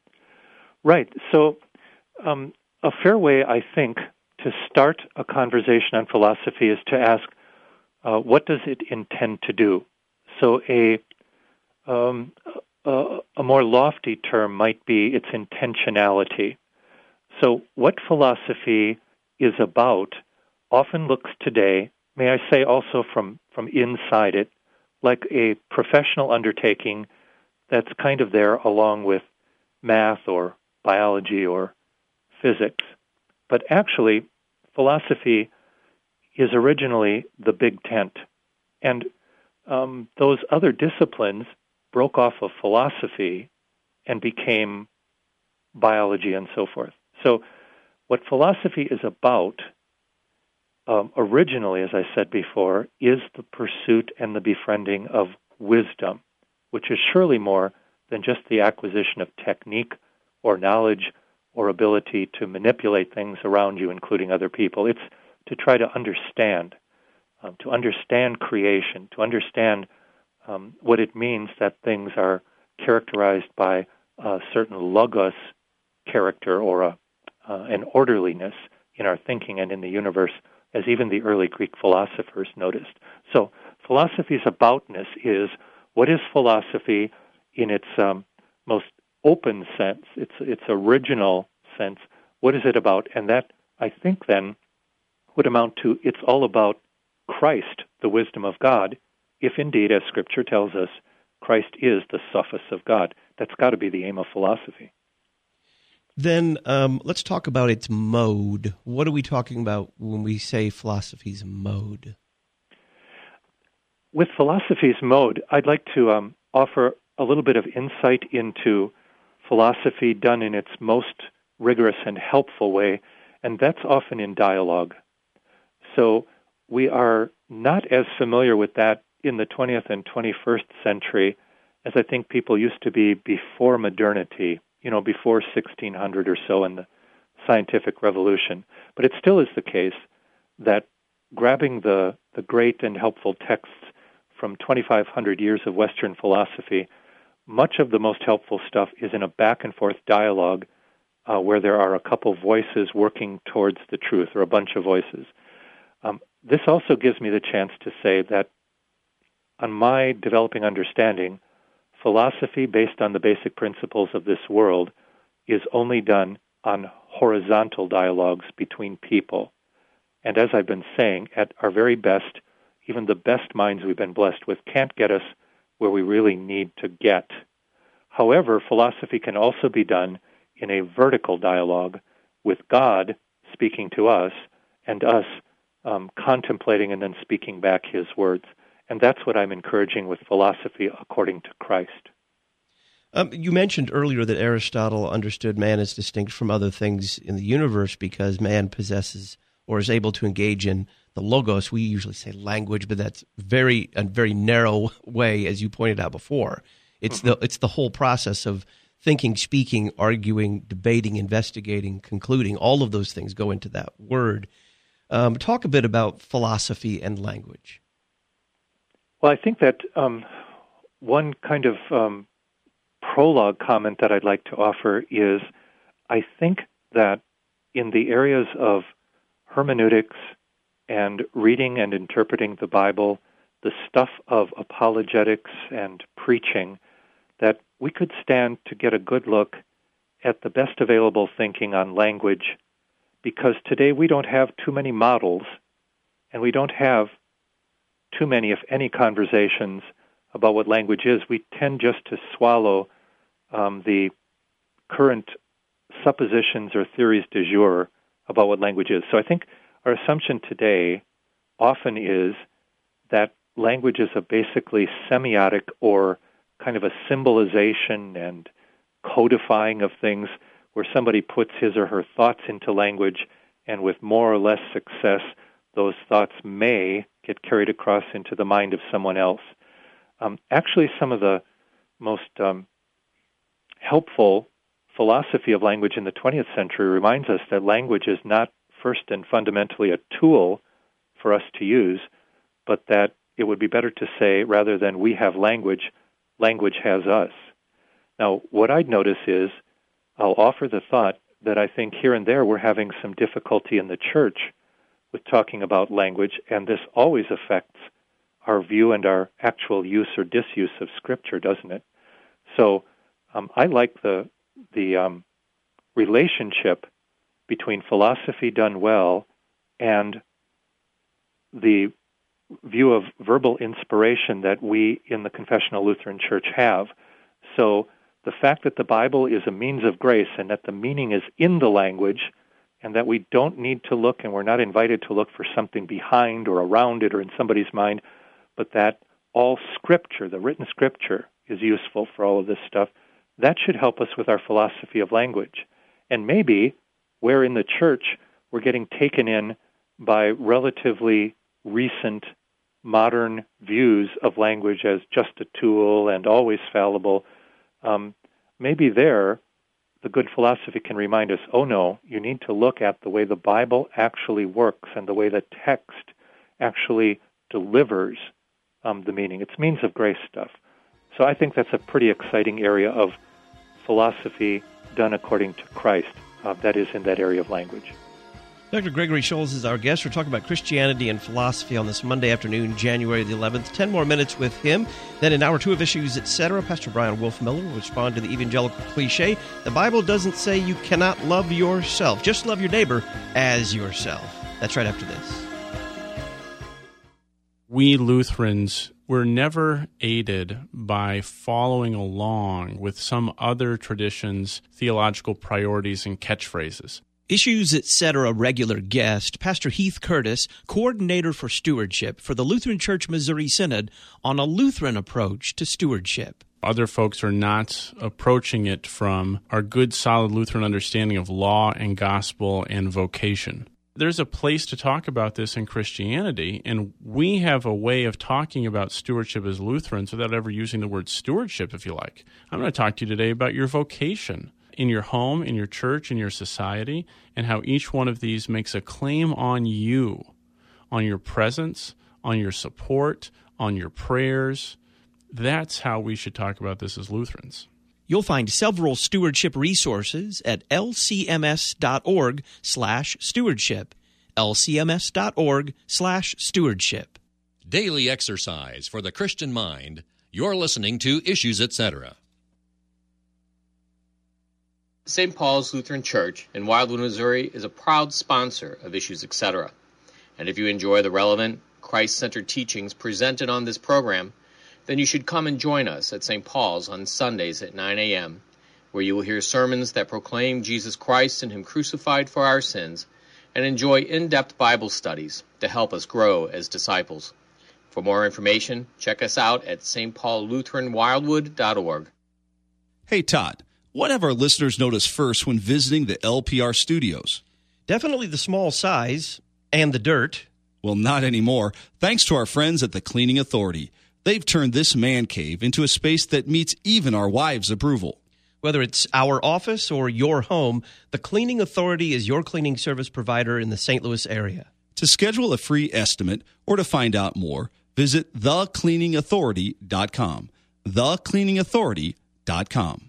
Right. So um, a fair way, I think, to start a conversation on philosophy is to ask, uh, what does it intend to do? So a, um, a, a more lofty term might be its intentionality. So what philosophy is about often looks today, may I say also from, from inside it, like a professional undertaking that's kind of there along with math or biology or physics. But actually, philosophy is originally the big tent. And um, those other disciplines broke off of philosophy and became biology and so forth. So what philosophy is about um, originally, as I said before, is the pursuit and the befriending of wisdom, which is surely more than just the acquisition of technique or knowledge or ability to manipulate things around you, including other people. It's to try to understand, um, to understand creation, to understand um, what it means that things are characterized by a certain logos character or a, uh, an orderliness in our thinking and in the universe, as even the early Greek philosophers noticed. So philosophy's aboutness is, what is philosophy in its um, most open sense, its its original sense? What is it about? And that, I think, then would amount to, it's all about Christ, the wisdom of God, if indeed, as Scripture tells us, Christ is the sophos of God. That's got to be the aim of philosophy. Then um, let's talk about its mode. What are we talking about when we say philosophy's mode? With philosophy's mode, I'd like to um, offer a little bit of insight into philosophy done in its most rigorous and helpful way, and that's often in dialogue. So we are not as familiar with that in the twentieth and twenty-first century as I think people used to be before modernity, you know, before sixteen hundred or so in the scientific revolution. But it still is the case that grabbing the, the great and helpful texts from twenty-five hundred years of Western philosophy, much of the most helpful stuff is in a back-and-forth dialogue uh, where there are a couple voices working towards the truth, or a bunch of voices. Um, this also gives me the chance to say that on my developing understanding, philosophy based on the basic principles of this world is only done on horizontal dialogues between people. And as I've been saying, at our very best, even the best minds we've been blessed with can't get us where we really need to get. However, philosophy can also be done in a vertical dialogue with God speaking to us and us um, contemplating and then speaking back His words. And that's what I'm encouraging with philosophy according to Christ. Um, you mentioned earlier that Aristotle understood man as distinct from other things in the universe because man possesses or is able to engage in the logos. We usually say language, but that's very a very narrow way, as you pointed out before. It's mm-hmm. the it's the whole process of thinking, speaking, arguing, debating, investigating, concluding. All of those things go into that word. Um, talk a bit about philosophy and language. Well, I think that um, one kind of um, prologue comment that I'd like to offer is, I think that in the areas of hermeneutics and reading and interpreting the Bible, the stuff of apologetics and preaching, that we could stand to get a good look at the best available thinking on language, because today we don't have too many models, and we don't have too many, if any, conversations about what language is. We tend just to swallow um, the current suppositions or theories du jour about what language is. So I think our assumption today often is that language is a basically semiotic or kind of a symbolization and codifying of things, where somebody puts his or her thoughts into language, and with more or less success, those thoughts may get carried across into the mind of someone else. Um, actually, some of the most um, helpful philosophy of language in the twentieth century reminds us that language is not first and fundamentally a tool for us to use, but that it would be better to say, rather than we have language, language has us. Now, what I'd notice is, I'll offer the thought that I think here and there we're having some difficulty in the church with talking about language, and this always affects our view and our actual use or disuse of Scripture, doesn't it? So um, I like the the um, relationship between philosophy done well and the view of verbal inspiration that we in the Confessional Lutheran Church have. So the fact that the Bible is a means of grace and that the meaning is in the language, and that we don't need to look, and we're not invited to look for something behind or around it or in somebody's mind, but that all Scripture, the written Scripture, is useful for all of this stuff, that should help us with our philosophy of language. And maybe where in the church we're getting taken in by relatively recent modern views of language as just a tool and always fallible, um, maybe there the good philosophy can remind us, oh no, you need to look at the way the Bible actually works and the way the text actually delivers um, the meaning. It's means of grace stuff. So I think that's a pretty exciting area of philosophy done according to Christ, uh, that is in that area of language. Doctor Gregory Scholz is our guest. We're talking about Christianity and philosophy on this Monday afternoon, January the eleventh. Ten more minutes with him. Then in hour two of Issues, et cetera, Pastor Brian Wolfmueller will respond to the evangelical cliche, the Bible doesn't say you cannot love yourself. Just love your neighbor as yourself. That's right after this. We Lutherans were never aided by following along with some other tradition's theological priorities and catchphrases. Issues, et cetera. Regular guest, Pastor Heath Curtis, coordinator for stewardship for the Lutheran Church Missouri Synod, on a Lutheran approach to stewardship. Other folks are not approaching it from our good, solid Lutheran understanding of law and gospel and vocation. There's a place to talk about this in Christianity, and we have a way of talking about stewardship as Lutherans without ever using the word stewardship, if you like. I'm going to talk to you today about your vocation in your home, in your church, in your society, and how each one of these makes a claim on you, on your presence, on your support, on your prayers. That's how we should talk about this as Lutherans. You'll find several stewardship resources at lcms.org slash stewardship, lcms.org slash stewardship. Daily exercise for the Christian mind. You're listening to Issues, et cetera. Saint Paul's Lutheran Church in Wildwood, Missouri is a proud sponsor of Issues, et cetera. And if you enjoy the relevant, Christ-centered teachings presented on this program, then you should come and join us at Saint Paul's on Sundays at nine a.m., where you will hear sermons that proclaim Jesus Christ and Him crucified for our sins, and enjoy in-depth Bible studies to help us grow as disciples. For more information, check us out at s t paul lutheran wildwood dot org. Hey, Todd. What have our listeners noticed first when visiting the L P R studios? Definitely the small size and the dirt. Well, not anymore. Thanks to our friends at the Cleaning Authority. They've turned this man cave into a space that meets even our wives' approval. Whether it's our office or your home, the Cleaning Authority is your cleaning service provider in the Saint Louis area. To schedule a free estimate or to find out more, visit the cleaning authority dot com. the cleaning authority dot com.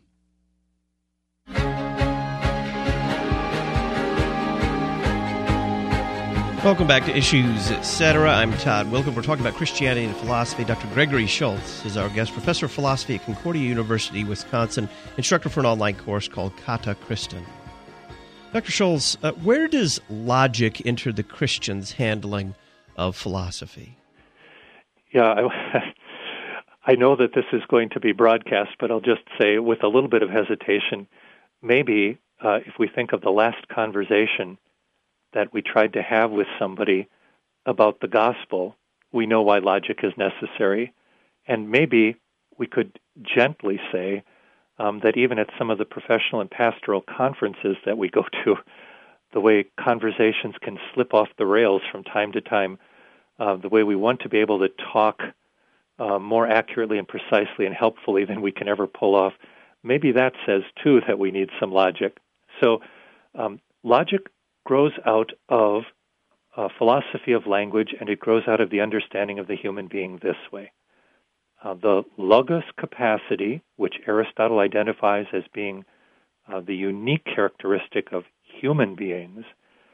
Welcome back to Issues, et cetera. I'm Todd Wilken. We're talking about Christianity and philosophy. Doctor Gregory Schultz is our guest, professor of philosophy at Concordia University, Wisconsin, instructor for an online course called Kata Christen. Doctor Schultz, uh, where does logic enter the Christian's handling of philosophy? Yeah, I, I know that this is going to be broadcast, but I'll just say with a little bit of hesitation, maybe uh, if we think of the last conversation that we tried to have with somebody about the gospel, we know why logic is necessary. And maybe we could gently say um, that even at some of the professional and pastoral conferences that we go to, the way conversations can slip off the rails from time to time, uh, the way we want to be able to talk uh, more accurately and precisely and helpfully than we can ever pull off, maybe that says, too, that we need some logic. So um, logic grows out of uh, philosophy of language, and it grows out of the understanding of the human being this way. Uh, the logos capacity, which Aristotle identifies as being uh, the unique characteristic of human beings,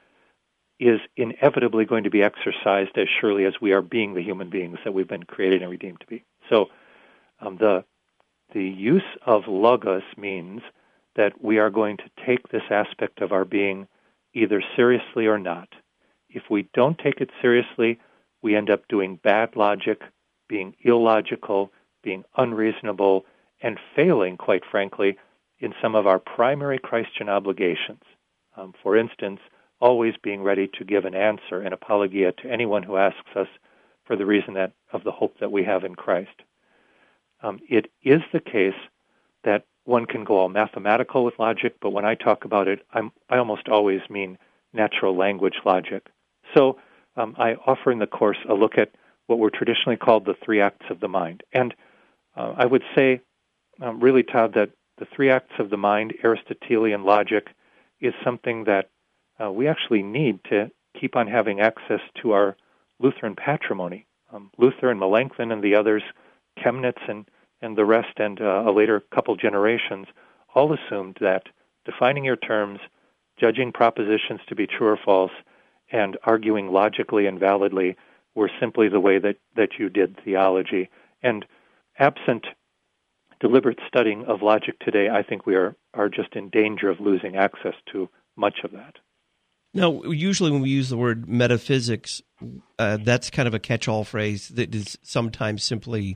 is inevitably going to be exercised as surely as we are being the human beings that we've been created and redeemed to be. So um, the the use of logos means that we are going to take this aspect of our being either seriously or not. If we don't take it seriously, we end up doing bad logic, being illogical, being unreasonable, and failing, quite frankly, in some of our primary Christian obligations. Um, for instance, always being ready to give an answer, an apologia, to anyone who asks us for the reason that of the hope that we have in Christ. Um, it is the case that one can go all mathematical with logic, but when I talk about it, I'm, I almost always mean natural language logic. So um, I offer in the course a look at what were traditionally called the three acts of the mind. And uh, I would say, um, really, Todd, that the three acts of the mind, Aristotelian logic, is something that uh, we actually need to keep on having access to our Lutheran patrimony. Um, Luther and Melanchthon and the others, Chemnitz and and the rest, and uh, a later couple generations, all assumed that defining your terms, judging propositions to be true or false, and arguing logically and validly were simply the way that, that you did theology. And absent deliberate studying of logic today, I think we are, are just in danger of losing access to much of that. Now, usually when we use the word metaphysics, uh, that's kind of a catch-all phrase that is sometimes simply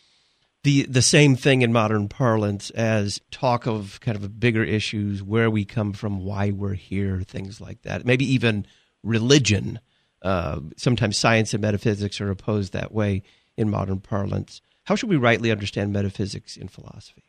the the same thing in modern parlance as talk of kind of bigger issues, where we come from, why we're here, things like that. Maybe even religion. Uh, sometimes science and metaphysics are opposed that way in modern parlance. How should we rightly understand metaphysics in philosophy?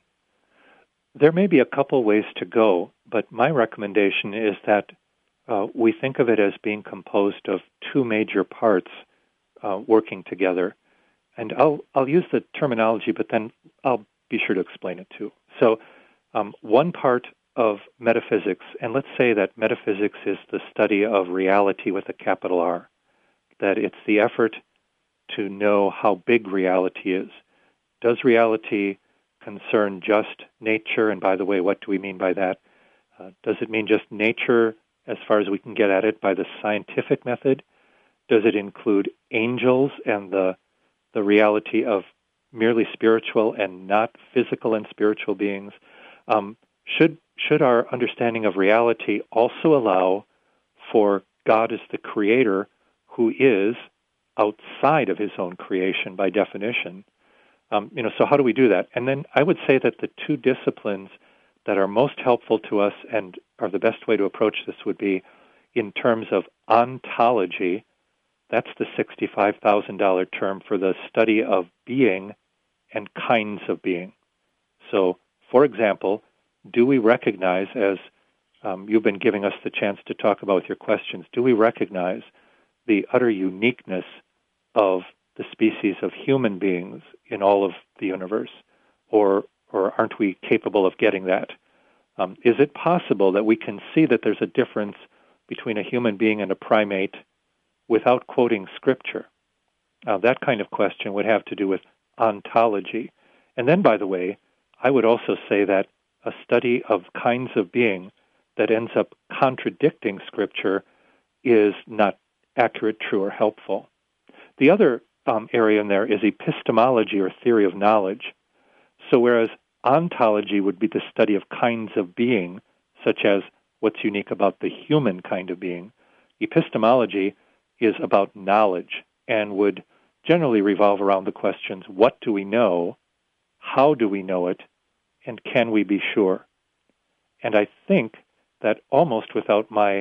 There may be a couple ways to go, but my recommendation is that uh, we think of it as being composed of two major parts uh, working together. And I'll I'll use the terminology, but then I'll be sure to explain it too. So um, one part of metaphysics, and let's say that metaphysics is the study of reality with a capital R, that it's the effort to know how big reality is. Does reality concern just nature? And by the way, what do we mean by that? Uh, does it mean just nature as far as we can get at it by the scientific method? Does it include angels and the the reality of merely spiritual and not physical and spiritual beings? Um, should should our understanding of reality also allow for God as the creator, who is outside of his own creation by definition? Um, you know, so how do we do that? And then I would say that the two disciplines that are most helpful to us and are the best way to approach this would be in terms of ontology. That's the sixty-five thousand dollars term for the study of being and kinds of being. So, for example, do we recognize, as um, you've been giving us the chance to talk about with your questions, do we recognize the utter uniqueness of the species of human beings in all of the universe? Or, or aren't we capable of getting that? Um, is it possible that we can see that there's a difference between a human being and a primate without quoting Scripture? Uh, that kind of question would have to do with ontology. And then, by the way, I would also say that a study of kinds of being that ends up contradicting Scripture is not accurate, true, or helpful. The other um, area in there is epistemology, or theory of knowledge. So whereas ontology would be the study of kinds of being, such as what's unique about the human kind of being, epistemology is about knowledge and would generally revolve around the questions, what do we know, how do we know it, and can we be sure? And I think that almost without my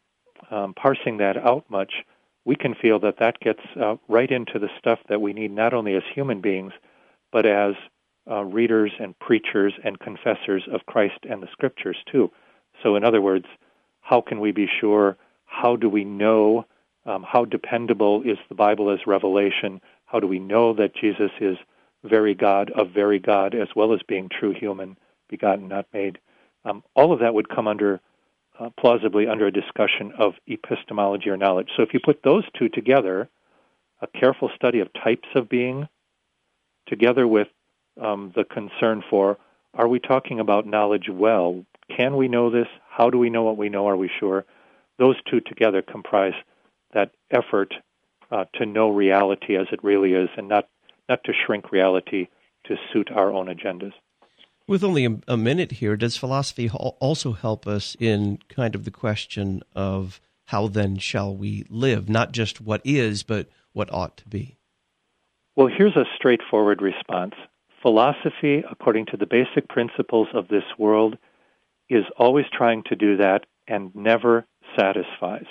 um, parsing that out much, we can feel that that gets uh, right into the stuff that we need not only as human beings, but as uh, readers and preachers and confessors of Christ and the Scriptures too. So in other words, how can we be sure? How do we know? Um, how dependable is the Bible as revelation? How do we know that Jesus is very God of very God, as well as being true human, begotten, not made? Um, all of that would come under, uh, plausibly, under a discussion of epistemology or knowledge. So if you put those two together, a careful study of types of being, together with um, the concern for, are we talking about knowledge well? Can we know this? How do we know what we know? Are we sure? Those two together comprise that effort uh, to know reality as it really is, and not, not to shrink reality to suit our own agendas. With only a, a minute here, does philosophy also help us in kind of the question of how then shall we live? Not just what is, but what ought to be. Well, here's a straightforward response. Philosophy, according to the basic principles of this world, is always trying to do that and never satisfies.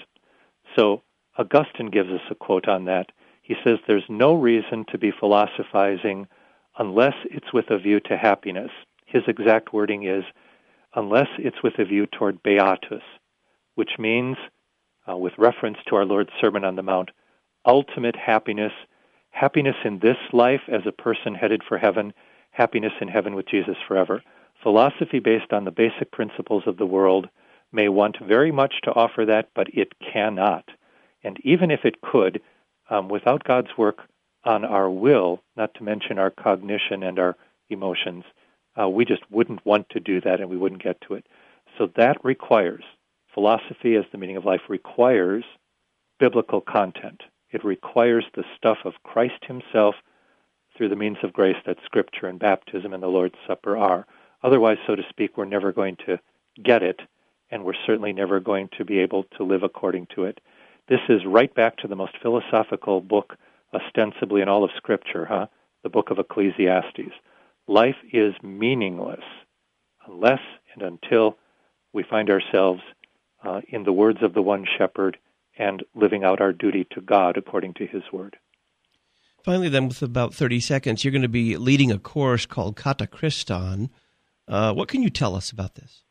So Augustine gives us a quote on that. He says, there's no reason to be philosophizing unless it's with a view to happiness. His exact wording is, unless it's with a view toward beatus, which means, uh, with reference to our Lord's Sermon on the Mount, ultimate happiness, happiness in this life as a person headed for heaven, happiness in heaven with Jesus forever. Philosophy based on the basic principles of the world may want very much to offer that, but it cannot. And even if it could, um, without God's work on our will, not to mention our cognition and our emotions, uh, we just wouldn't want to do that and we wouldn't get to it. So that requires, philosophy as the meaning of life requires biblical content. It requires the stuff of Christ himself through the means of grace that Scripture and baptism and the Lord's Supper are. Otherwise, so to speak, we're never going to get it, and we're certainly never going to be able to live according to it. This is right back to the most philosophical book, ostensibly in all of Scripture, huh? The book of Ecclesiastes. Life is meaningless unless and until we find ourselves uh, in the words of the one shepherd and living out our duty to God according to his word. Finally, then, with about thirty seconds, you're going to be leading a course called Kata Christon. Uh, what can you tell us about this?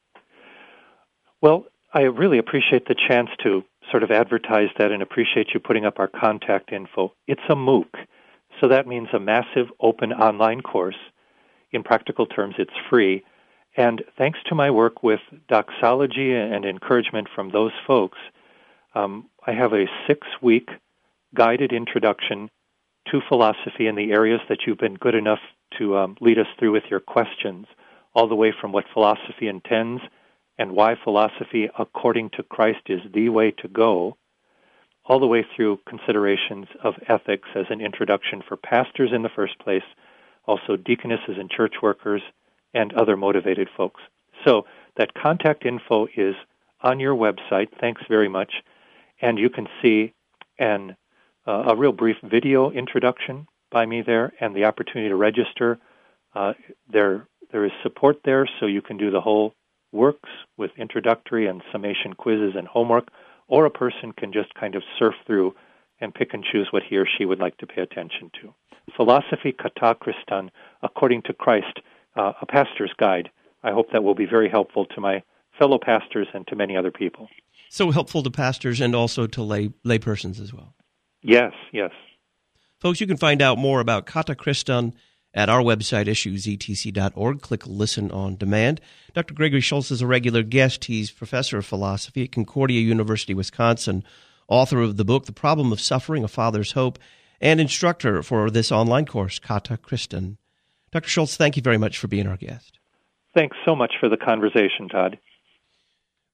Well, I really appreciate the chance to sort of advertise that and appreciate you putting up our contact info. It's a MOOC, so that means a massive open online course. In practical terms, it's free. And thanks to my work with doxology and encouragement from those folks, um, I have a six-week guided introduction to philosophy in the areas that you've been good enough to um, lead us through with your questions, all the way from what philosophy intends and why philosophy, according to Christ, is the way to go, all the way through considerations of ethics as an introduction for pastors in the first place, also deaconesses and church workers, and other motivated folks. So that contact info is on your website. Thanks very much. And you can see an, uh, a real brief video introduction by me there and the opportunity to register. Uh, there, there is support there, so you can do the whole works with introductory and summation quizzes and homework, or a person can just kind of surf through and pick and choose what he or she would like to pay attention to. Philosophy Kata Christon, according to Christ, uh, a pastor's guide. I hope that will be very helpful to my fellow pastors and to many other people. So helpful to pastors and also to lay laypersons as well. Yes, yes. Folks, you can find out more about Kata Christon at our website, issues e t c dot org. Click Listen on Demand. Doctor Gregory Schultz is a regular guest. He's professor of philosophy at Concordia University, Wisconsin, author of the book, The Problem of Suffering, A Father's Hope, and instructor for this online course, Kata Christon. Doctor Schultz, thank you very much for being our guest. Thanks so much for the conversation, Todd.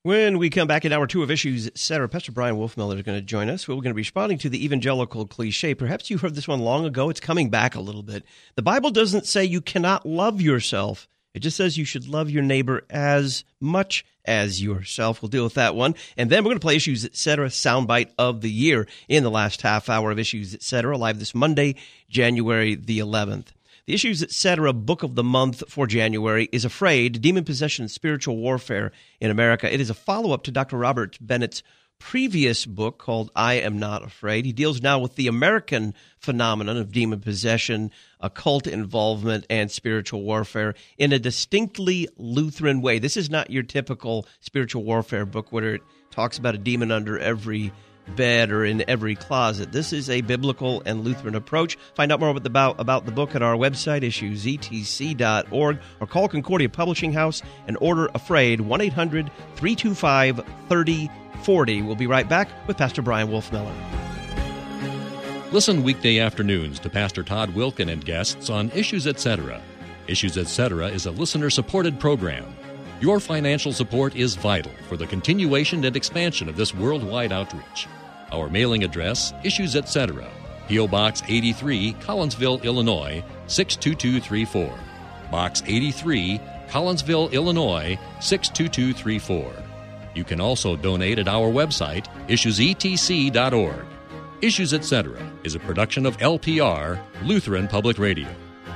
When we come back in hour two of Issues, et cetera, Pastor Brian Wolfmueller is going to join us. We're going to be responding to the evangelical cliche. Perhaps you heard this one long ago. It's coming back a little bit. The Bible doesn't say you cannot love yourself. It just says you should love your neighbor as much as yourself. We'll deal with that one. And then we're going to play Issues, et cetera, soundbite of the year in the last half hour of Issues, et cetera, live this Monday, January the eleventh. The Issues, et cetera, book of the month for January is Afraid, Demon Possession and Spiritual Warfare in America. It is a follow-up to Doctor Robert Bennett's previous book called I Am Not Afraid. He deals now with the American phenomenon of demon possession, occult involvement, and spiritual warfare in a distinctly Lutheran way. This is not your typical spiritual warfare book where it talks about a demon under every bed or in every closet. This is a biblical and Lutheran approach. Find out more about the, about, about the book at our website, issues e t c dot org, or call Concordia Publishing House and order Afraid, one eight hundred three two five three oh four oh. We'll be right back with Pastor Brian Wolfmueller. Listen weekday afternoons to Pastor Todd Wilkin and guests on Issues, et cetera. Issues, et cetera is a listener-supported program. Your financial support is vital for the continuation and expansion of this worldwide outreach. Our mailing address, Issues, et cetera, P O. Box eighty-three, Collinsville, Illinois, six two two three four. Box eighty-three, Collinsville, Illinois, six two two three four. You can also donate at our website, issues e t c dot org. Issues, et cetera is a production of L P R, Lutheran Public Radio.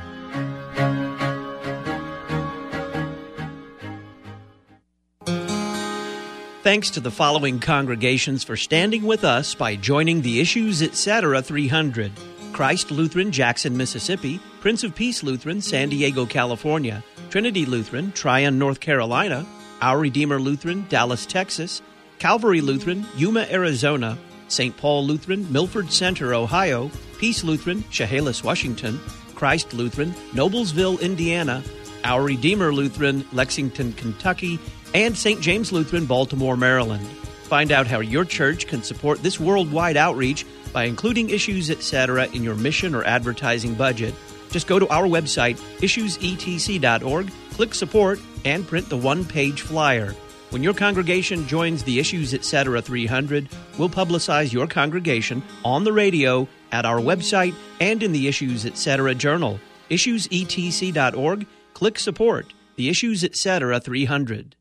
Thanks to the following congregations for standing with us by joining the Issues, et cetera three hundred. Christ Lutheran, Jackson, Mississippi; Prince of Peace Lutheran, San Diego, California; Trinity Lutheran, Tryon, North Carolina; Our Redeemer Lutheran, Dallas, Texas; Calvary Lutheran, Yuma, Arizona; Saint Paul Lutheran, Milford Center, Ohio; Peace Lutheran, Chehalis, Washington; Christ Lutheran, Noblesville, Indiana; Our Redeemer Lutheran, Lexington, Kentucky; and Saint James Lutheran, Baltimore, Maryland. Find out how your church can support this worldwide outreach by including Issues, et cetera in your mission or advertising budget. Just go to our website, issues e t c dot org, click Support, and print the one-page flyer. When your congregation joins the Issues, et cetera three hundred, we'll publicize your congregation on the radio, at our website, and in the Issues, et cetera journal. issues e t c dot org, click Support, the Issues, et cetera three hundred.